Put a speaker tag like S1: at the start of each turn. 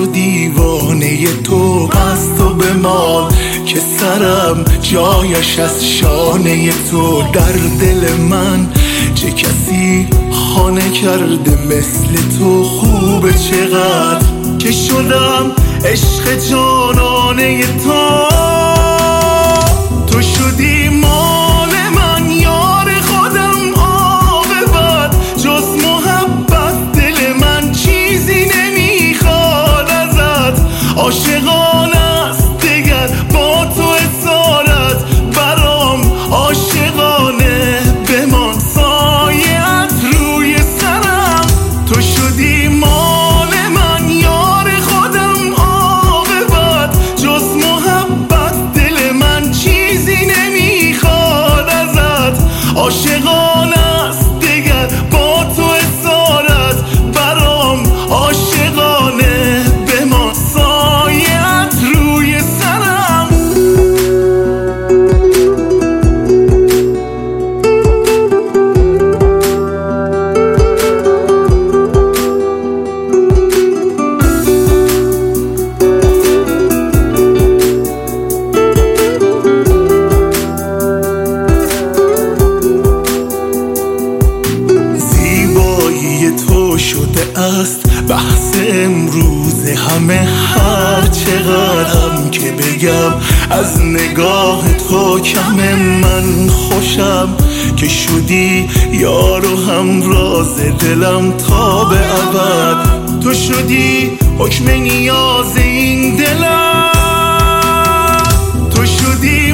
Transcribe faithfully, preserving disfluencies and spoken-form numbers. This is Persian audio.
S1: و دیوانه تو، پس تو بمان که سرم جایش از شانه تو. در دل من چه کسی خانه کرده مثل تو، خوبه چقدر که شدم عشق جانانه تو. تو شدی مال من یار خودم، عاقبت جز محبت دل من چیزی نمیخواد ازت. عاشقانه است دگر با تو اسارت، برام عاشقانه بمان سایت روی سرم. تو شدی مال من یار خودم، عاقبت جز محبت دل من چیزی نمیخواد ازت. عاشقانه است دگر با تو اسارت، برام عاشقانه بمان سایت روی سرم. تو شده است بحث امروز همه، هر چقدرم که بگم از نگاه تو کم. من خوشم که شدی یار و همراز دلم تا به ابد. تو شدی حکم نیاز این دلم، تو شدی